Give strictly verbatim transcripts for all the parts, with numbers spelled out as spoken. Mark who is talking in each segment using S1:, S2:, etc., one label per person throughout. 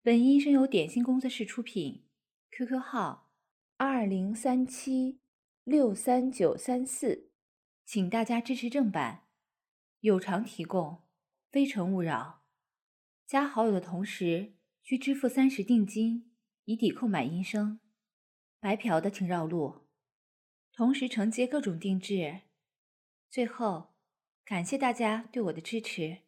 S1: 本音声由点心工作室出品 ，Q Q 号二零三七六三九三四，请大家支持正版，有偿提供，非诚勿扰。加好友的同时需支付三十定金，以抵扣买音声。白嫖的请绕路，同时承接各种定制。最后，感谢大家对我的支持。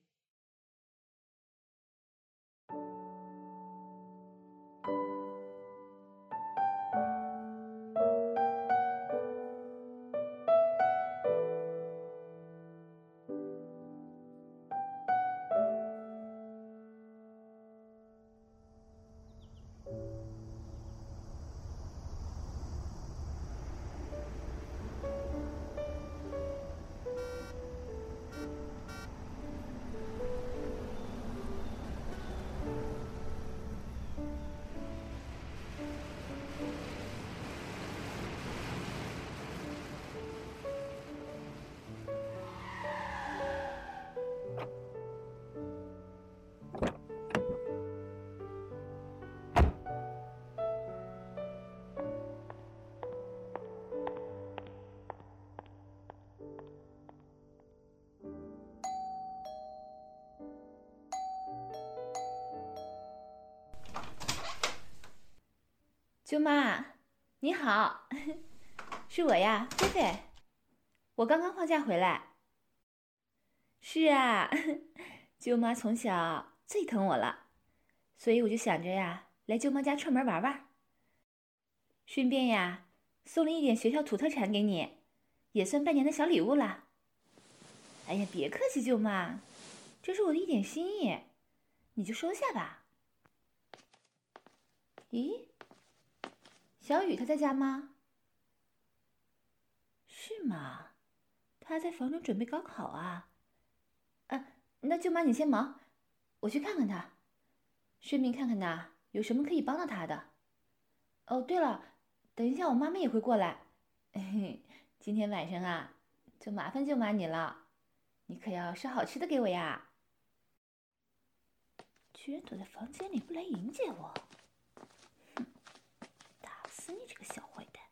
S1: 舅妈，你好，是我呀，菲菲。我刚刚放假回来。是啊，舅妈从小最疼我了，所以我就想着呀，来舅妈家串门玩玩。顺便呀，送了一点学校土特产给你，也算拜年的小礼物啦。哎呀，别客气，舅妈，这是我的一点心意，你就收下吧。咦？小雨他在家吗？是吗？他在房中准备高考啊。啊，那舅妈你先忙，我去看看他，顺便看看呐有什么可以帮到他的。哦，对了，等一下我妈妈也会过来。嘿嘿，今天晚上啊，就麻烦舅妈你了，你可要烧好吃的给我呀。居然躲在房间里不来迎接我。死你这个小坏蛋！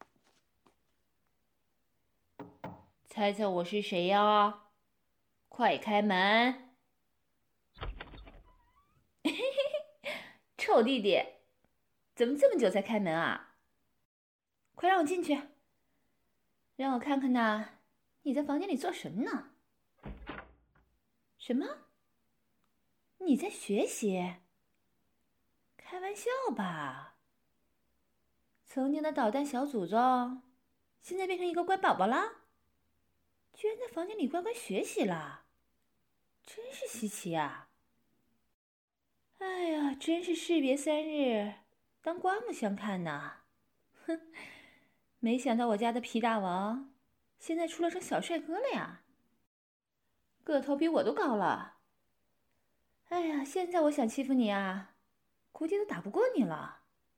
S1: 猜猜我是谁呀？快开门！臭弟弟，怎么这么久才开门啊？快让我进去，让我看看呐，你在房间里做什么呢？什么？你在学习？开玩笑吧！曾经的捣蛋小祖宗，现在变成一个乖宝宝了？居然在房间里乖乖学习了，真是稀奇啊！哎呀，真是士别三日，当刮目相看呐！哼，没想到我家的皮大王，现在出了成小帅哥了呀，个头比我都高了。哎呀，现在我想欺负你啊，估计都打不过你了。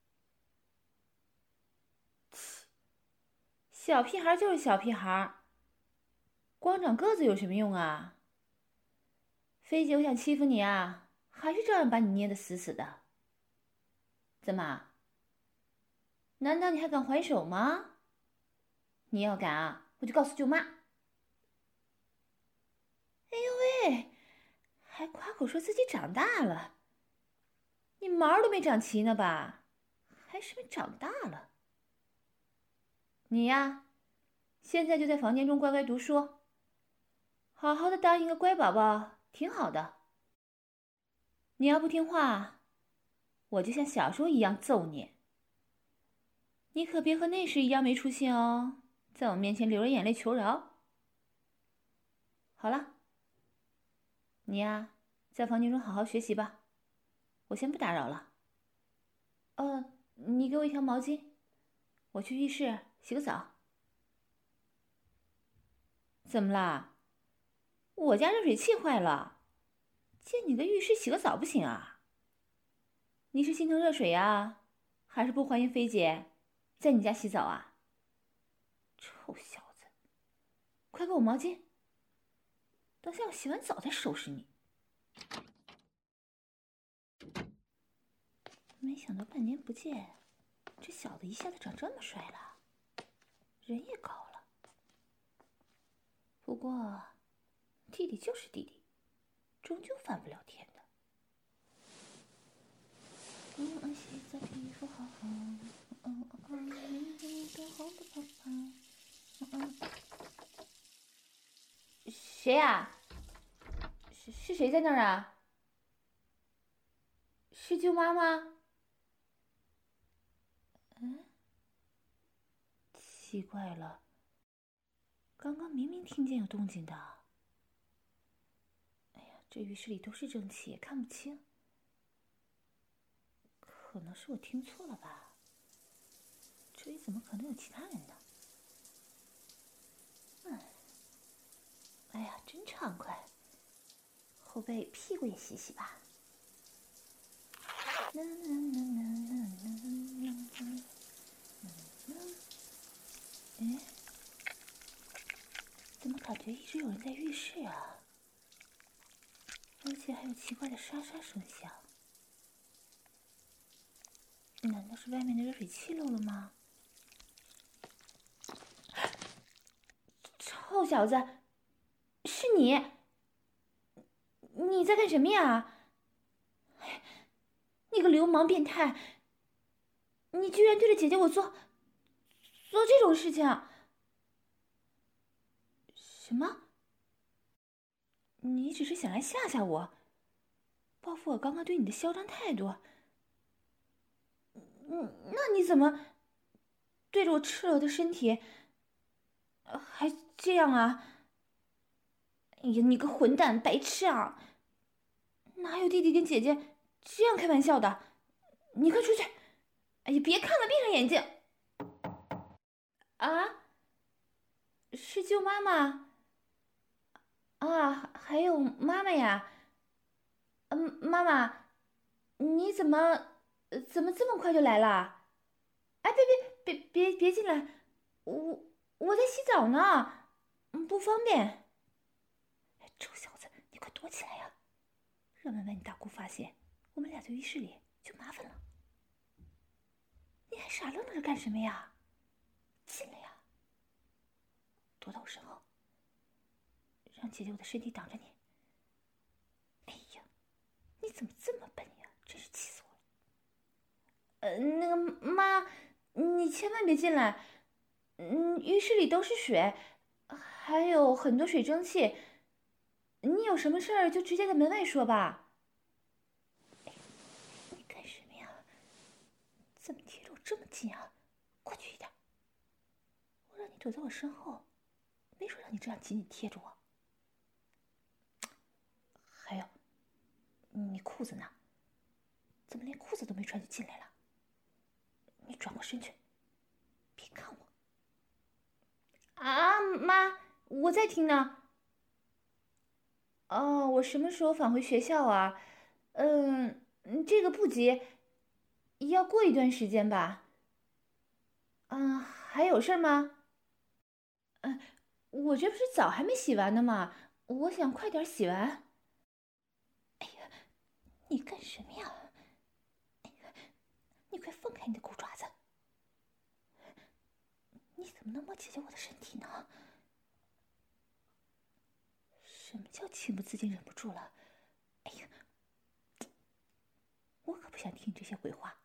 S1: 小屁孩就是小屁孩，光长个子有什么用啊？菲姐，我想欺负你啊，还是照样把你捏得死死的。怎么？难道你还敢还手吗？你要敢啊，我就告诉舅妈。哎呦喂，还夸口说自己长大了，你毛都没长齐呢吧？还是没长大了？你呀，现在就在房间中乖乖读书，好好的当一个乖宝宝，挺好的。你要不听话，我就像小时候一样揍你。你可别和那时一样没出息哦，在我面前流着眼泪求饶。好了，你呀，在房间中好好学习吧，我先不打扰了。呃，你给我一条毛巾，我去浴室洗个澡。怎么啦？我家热水器坏了，借你的浴室洗个澡不行啊？你是心疼热水呀，还是不欢迎菲姐在你家洗澡啊？臭小子，快给我毛巾，等下我洗完澡再收拾你。 没想到半年不见，这小子一下子长这么帅了，人也高了。不过，弟弟就是弟弟，终究翻不了天的。嗯嗯，洗澡皮肤好好，嗯嗯嗯，明天都红的泡泡，嗯嗯。谁呀？是是谁在那儿啊？是舅妈吗？嗯，奇怪了，刚刚明明听见有动静的。哎呀，这浴室里都是蒸汽，也看不清。可能是我听错了吧？这里怎么可能有其他人呢？嗯，哎呀，真畅快。后背、屁股也洗洗吧。哎，怎么感觉一直有人在浴室啊？而且还有奇怪的沙沙声响。难道是外面的热水器漏了吗？臭小子，是你！你在干什么呀？你个流氓变态！你居然对着姐姐我做做这种事情！什么？你只是想来吓吓我，报复我刚刚对你的嚣张态度？嗯，那你怎么对着我赤裸的身体还这样啊？哎呀，你个混蛋，白痴啊！哪有弟弟跟姐姐这样开玩笑的？你快出去！哎呀，别看了，闭上眼睛！啊，是舅妈吗？啊，还有妈妈呀。嗯，妈妈，你怎么呃怎么这么快就来了？哎，别别别别别进来，我我在洗澡呢，嗯不方便。哎，臭小子，你快躲起来呀！让妈妈你大姑发现，我们俩在浴室里就麻烦了。你还傻愣着干什么呀？进来呀！躲到我身后，让姐姐我的身体挡着你。哎呀，你怎么这么笨呀？真是气死我了！呃，那个妈，你千万别进来。嗯，浴室里都是水，还有很多水蒸气。你有什么事儿就直接在门外说吧。你干什么呀？怎么贴着我这么近啊？过去一点。我让你躲在我身后，没说让你这样紧紧贴着我。还有，你裤子呢？怎么连裤子都没穿就进来了？你转过身去，别看我。啊，妈，我在听呢。哦，我什么时候返回学校啊？嗯，这个不急，要过一段时间吧。嗯，还有事儿吗？嗯，我这不是澡还没洗完呢吗？我想快点洗完。哎呀，你干什么呀？哎呀，你快放开你的狗爪子！你怎么能摸姐姐我的身体呢？什么叫情不自禁忍不住了？哎呀，我可不想听这些鬼话。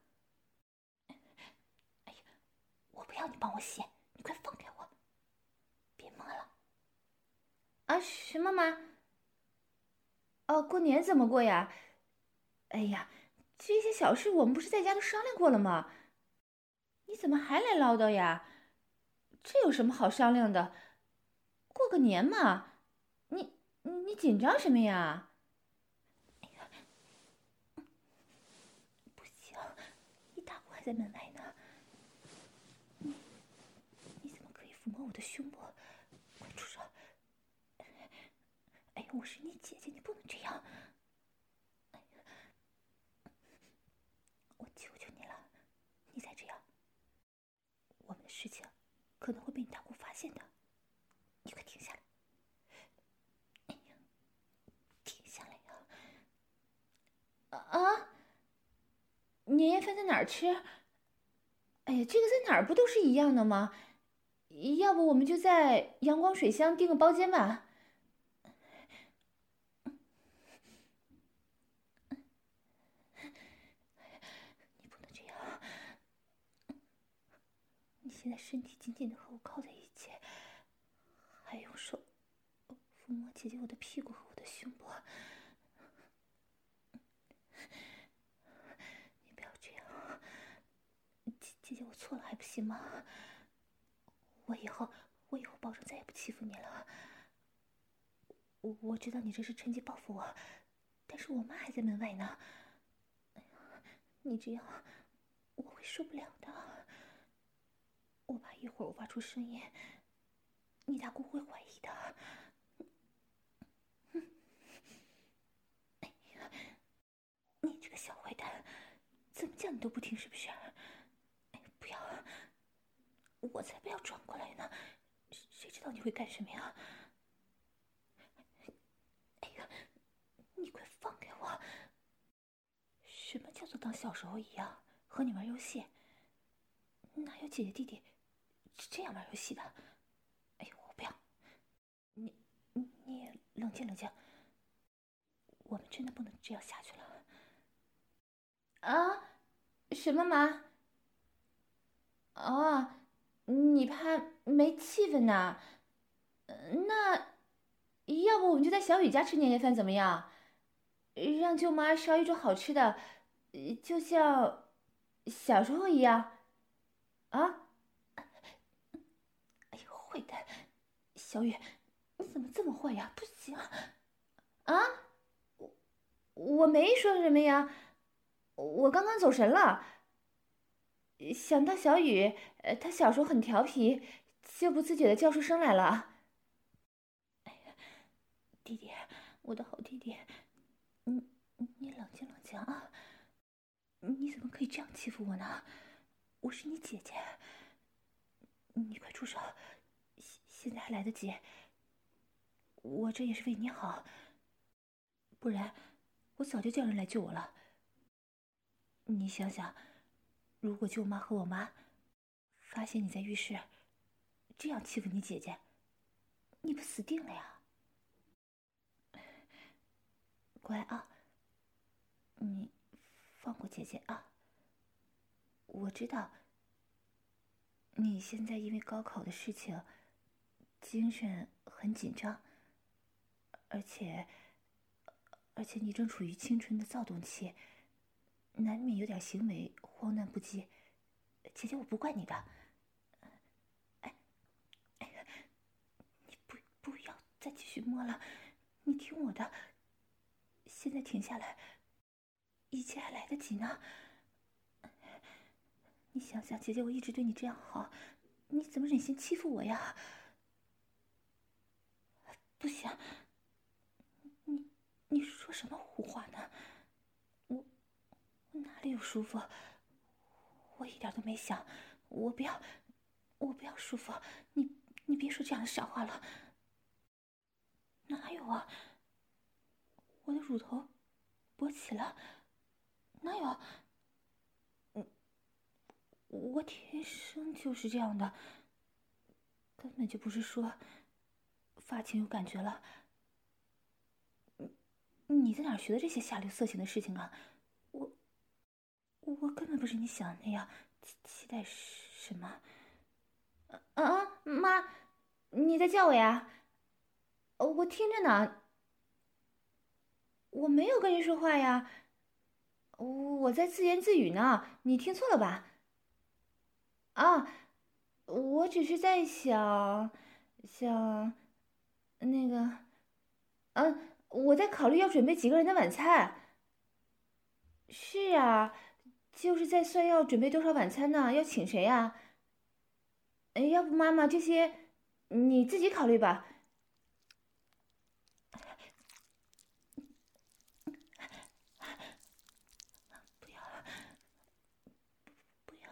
S1: 哎呀，我不要你帮我洗，你快放开我！别摸了。啊，什么妈？哦，过年怎么过呀？哎呀，这些小事我们不是在家都商量过了吗？你怎么还来唠叨呀？这有什么好商量的？过个年嘛，你你你紧张什么呀？哎呀，不行，你大姑还在门外呢。你你怎么可以抚摸我的胸部？快住手！哎呀，我是你姐姐，你不能这样。哎呀，我求求你了，你再这样，我们的事情可能会被你大姑发现的。你快停下来！哎呀，停下来呀！啊！你年夜饭在哪儿吃？哎呀，这个在哪儿不都是一样的吗？要不我们就在阳光水乡订个包间吧。你不能这样，你现在身体紧紧的和我靠在一起，还用手抚摸姐姐我的屁股和我的胸部。你不要这样，姐姐姐，我错了还不行吗？我以后我以后保证再也不欺负你了。我我知道你这是趁机报复我，但是我妈还在门外呢。你这样我会受不了的。我怕一会儿我发出声音，你大姑会怀疑的。哎呀，你这个小坏蛋，怎么讲你都不听是不是？哎，不要，我才不要转过来呢，谁知道你会干什么呀？哎呀，你快放开我！什么叫做当小时候一样和你玩游戏？哪有姐姐弟弟是这样玩游戏的？哎呦，我不要！你你你也冷静冷静，我们真的不能这样下去了。啊？什么妈？哦，你怕没气氛呐？那要不我们就在小雨家吃年夜饭怎么样？让舅妈烧一桌好吃的，就像小时候一样。啊？哎呦，坏蛋！小雨，你怎么这么坏呀？不行！啊？我我没说什么呀，我刚刚走神了。想到小雨，呃，他小时候很调皮，就不自觉的叫出声来了。哎呀，弟弟，我的好弟弟，你你冷静冷静啊！你怎么可以这样欺负我呢？我是你姐姐，你快住手！现现在还来得及，我这也是为你好，不然我早就叫人来救我了。你想想，如果舅妈和我妈发现你在浴室这样欺负你姐姐，你不死定了呀？乖啊，你放过姐姐啊！我知道你现在因为高考的事情精神很紧张，而且而且你正处于青春的躁动期，难免有点行为慌乱不羁。姐姐，我不怪你的。哎，哎呀，你不不要再继续摸了，你听我的，现在停下来，一切还来得及呢。你想想，姐姐我一直对你这样好，你怎么忍心欺负我呀？不行，你你说什么胡话呢？我我哪里有舒服？我一点都没想，我不要，我不要舒服。你你别说这样的傻话了。哪有啊？我的乳头勃起了，哪有？嗯，我天生就是这样的，根本就不是说发情有感觉了。你在哪儿学的这些下流色情的事情啊？我我根本不是你想的那样，期期待什么？嗯嗯，妈，你在叫我呀？我听着呢。我没有跟人说话呀，我在自言自语呢，你听错了吧？啊，我只是在想，想，那个，嗯，我在考虑要准备几个人的晚餐。是啊，就是在算要准备多少晚餐呢？要请谁呀？哎，要不妈妈这些你自己考虑吧。不要，不要，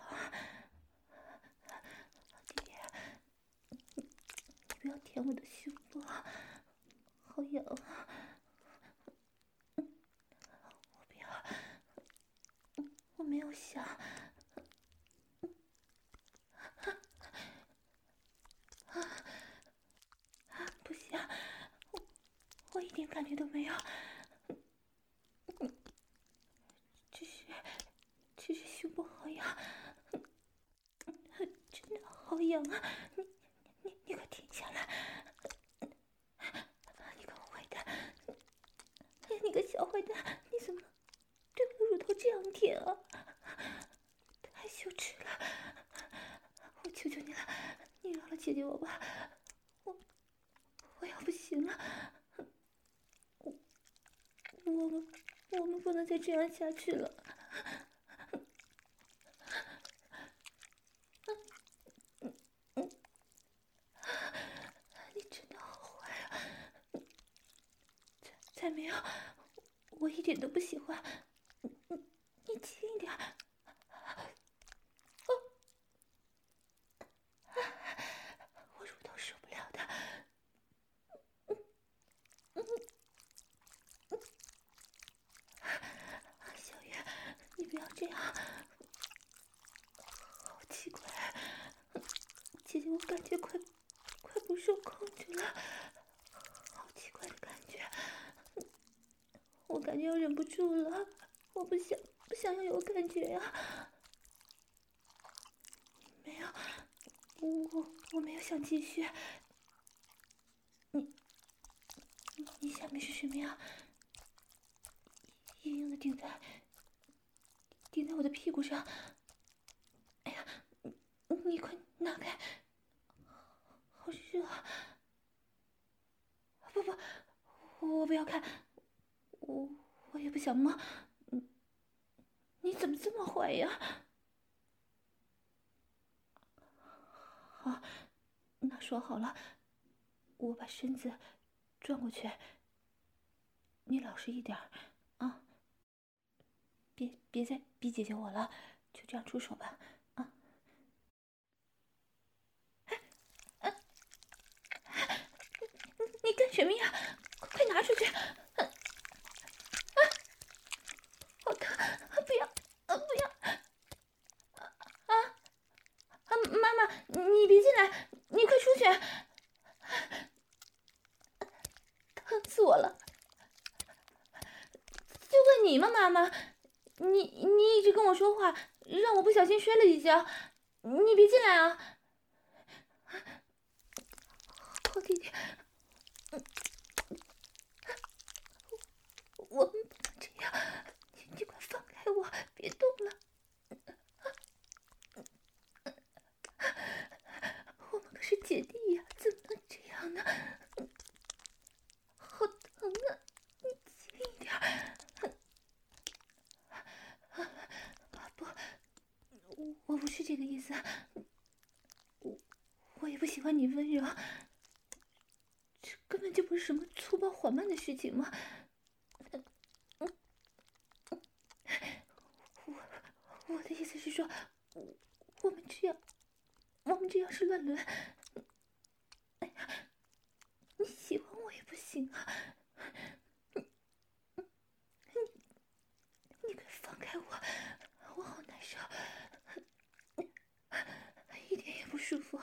S1: 弟弟，你不要舔我的胸部，好痒啊！我不要，我没有想。不行，我我一点感觉都没有，只是只是胸部好痒，真的好痒啊！你你你快停下来！你个坏蛋！你个小坏蛋！你怎么对我的乳头这样舔啊？太羞耻了！我求求你了，你饶了姐姐我吧！我我要不行了！我我们我们不能再这样下去了！你真的好坏啊！才才没有，我一点都不喜欢。你你轻一点。我乳头受不了的。小月，你不要这样，好奇怪，姐姐，我感觉快快不受控制了，好奇怪的感觉，我感觉要忍不住了，我不想不想要有感觉呀、啊。没有，我我没有想继续。你你你下面是什么呀？硬硬的顶在顶在我的屁股上。哎呀，你你快拿开，好热啊！不不，我不要看，我我也不想摸。你你怎么这么坏呀？好，那说好了，我把身子转过去，你老实一点啊，别别再逼姐姐我了，就这样出手吧，啊！你干什么呀？快拿出去！啊！好疼！不要！啊不要！啊啊！妈妈，你别进来！你快出去！疼死我了！就问你吗，妈妈？你你一直跟我说话，让我不小心摔了一跤，你别进来啊！好弟弟，我们不能这样，你你快放开我，别动了！我们可是姐弟呀，怎么能这样呢？好疼啊！你轻一点。不，我不是这个意思。我我也不喜欢你温柔，这根本就不是什么粗暴缓慢的事情嘛。我我的意思是说，我们这样，我们这样是乱伦。哎呀，你喜欢我也不行啊！你你快放开我，我好难受，一点也不舒服。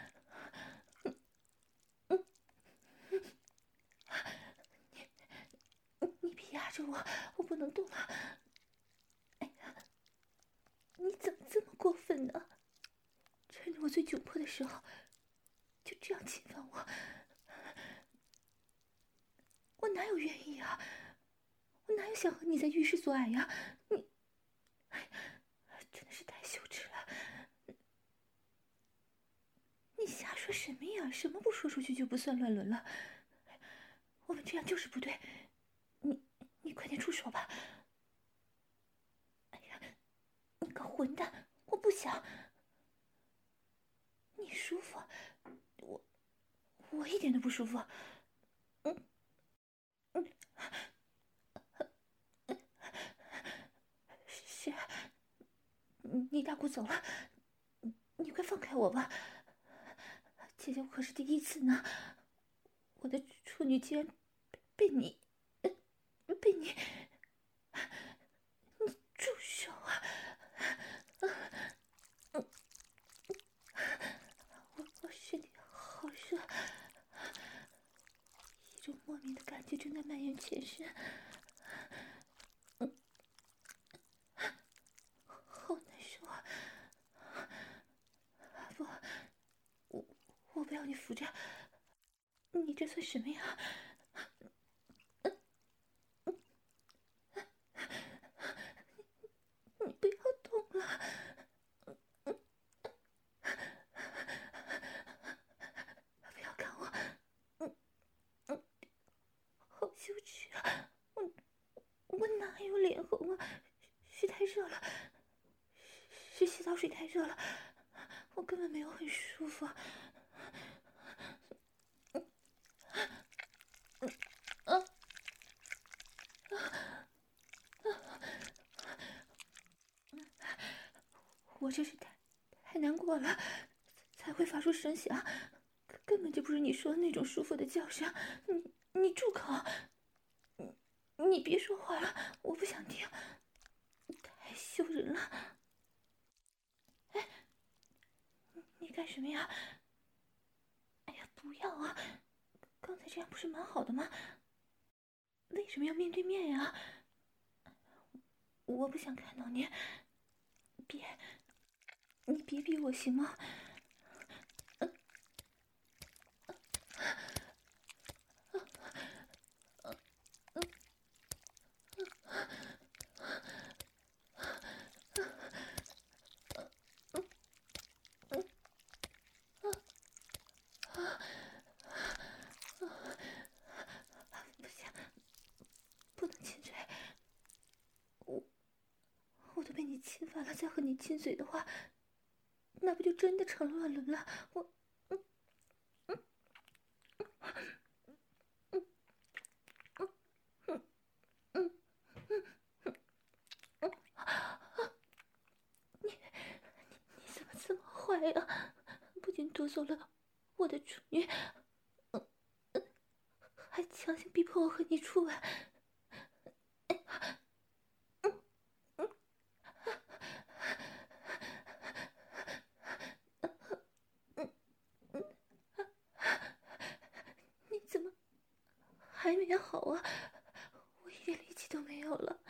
S1: 你你别压着我，我不能动了。哎呀，你怎么这么过分呢？趁着我最窘迫的时候，就这样侵犯我，我哪有愿意啊？我哪有想和你在浴室做爱呀？你，哎，真的是太羞耻了！你瞎说什么呀？什么不说出去就不算乱伦了？我们这样就是不对。你你快点出手吧！哎呀，你个混蛋！我不想。你舒服，我我一点都不舒服。嗯嗯，是，你大姑走了，你快放开我吧！姐姐，我可是第一次呢，我的处女竟然被你，被你，你住手啊！ 全身，嗯，好难受啊！不，我我不要你扶着，你这算什么呀？你不要动了！不要看我！嗯嗯，好羞耻啊！我我哪有脸红啊？是太热了，是洗澡水太热了，我根本没有很舒服。嗯嗯我这是太太难过了，才会发出声响，根本就不是你说的那种舒服的叫声。你你住口！你你别说话了，我不想听，太羞人了。哎，你干什么呀？哎呀，不要啊！刚才这样不是蛮好的吗？为什么要面对面呀？我不想看到你，别，你别逼我行吗？不行，不能亲嘴。我我都被你侵犯了，再和你亲嘴的话，那不就真的成乱伦了？我，嗯嗯嗯嗯嗯嗯嗯嗯，你你怎么这么坏呀？不仅夺走了我的处女，嗯嗯，还强行逼迫我和你处吻。嗯嗯，你怎么还没好啊？我一点力气都没有了。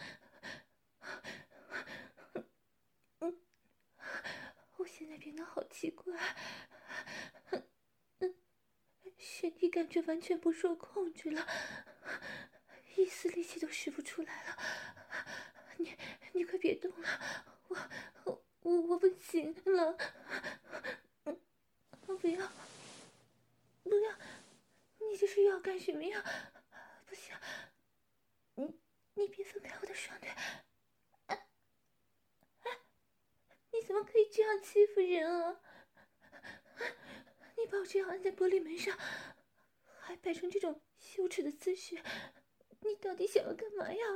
S1: 嗯，我现在变得好奇怪，嗯，身体感觉完全不受控制了，一丝力气都使不出来了。你你快别动了，我我我我不行了。嗯，不要不要，你这是要干什么呀？不行，你你别分开我的双腿！啊啊！你怎么可以这样欺负人啊？你把我这样按在玻璃门上，还摆成这种羞耻的姿势，你到底想要干嘛呀？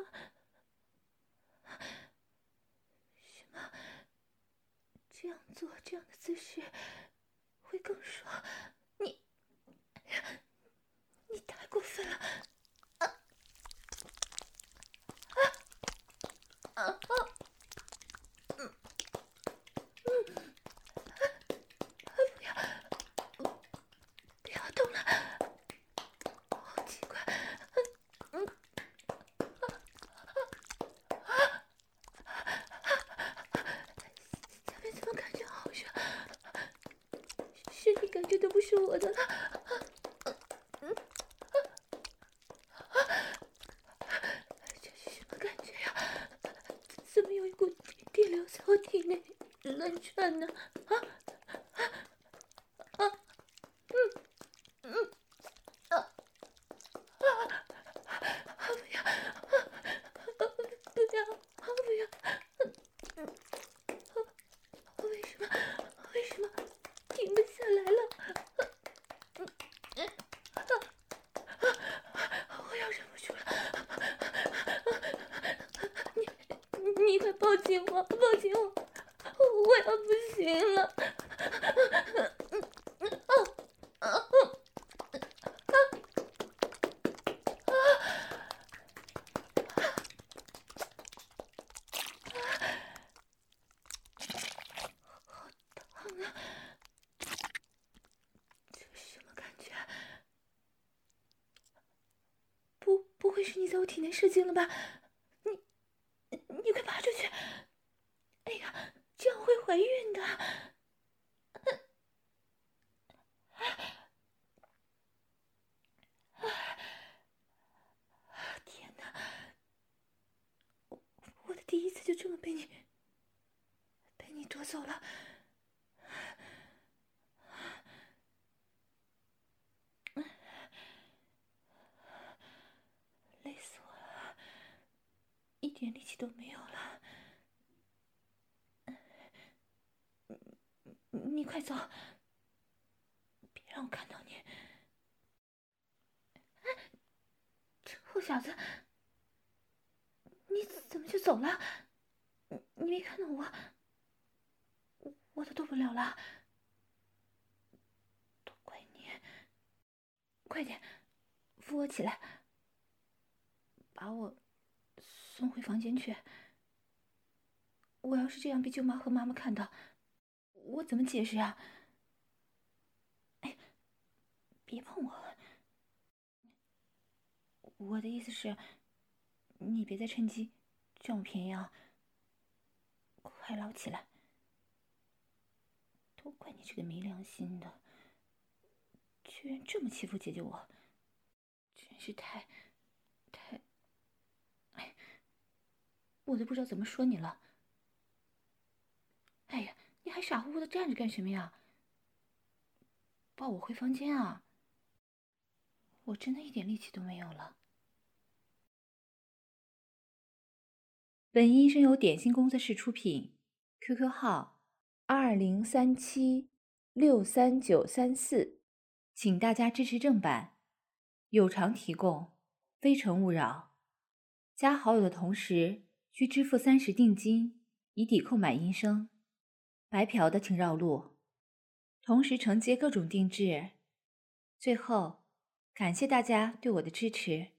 S1: 什么？这样做这样的姿势会更爽？你你太过分了！啊啊啊！嗯嗯，不要不要动了，好奇怪。嗯。下面怎么感觉好热？身体感觉都不是我的了。嗯，这是什么感觉呀？怎么有一股电流在我体内乱窜呢？啊啊！嗯嗯啊啊！不要！不要！不要！嗯，为什么？为什么停不下来了？嗯嗯啊！我要忍不住了！你你快抱紧我，抱紧我！我要不行了！嗯嗯啊啊啊！好疼啊！这是什么感觉？不，不会是你在我体内射精了吧？你你快拔出去！哎呀，这样会怀孕的。天哪，我我的第一次就这么被你被你夺走了。累死我了，一点力气都没有了。你快走，别让我看到你！哎，臭小子，你怎么就走了？你你没看到我？我都动不了了，都怪你！快点，扶我起来，把我送回房间去。我要是这样被舅妈和妈妈看到，我怎么解释啊？哎，别碰我！我的意思是，你别再趁机占我便宜啊！快捞起来！都怪你这个没良心的，居然这么欺负姐姐我，真是太太……哎，我都不知道怎么说你了。哎呀，你还傻乎乎的站着干什么呀？抱我回房间啊！我真的一点力气都没有了。本音声由点心工作室出品 ，Q Q 号二零三七六三九三四，请大家支持正版，有偿提供，非诚勿扰。加好友的同时需支付三十定金，以抵扣买音声。白嫖的请绕路。同时承接各种定制。最后，感谢大家对我的支持。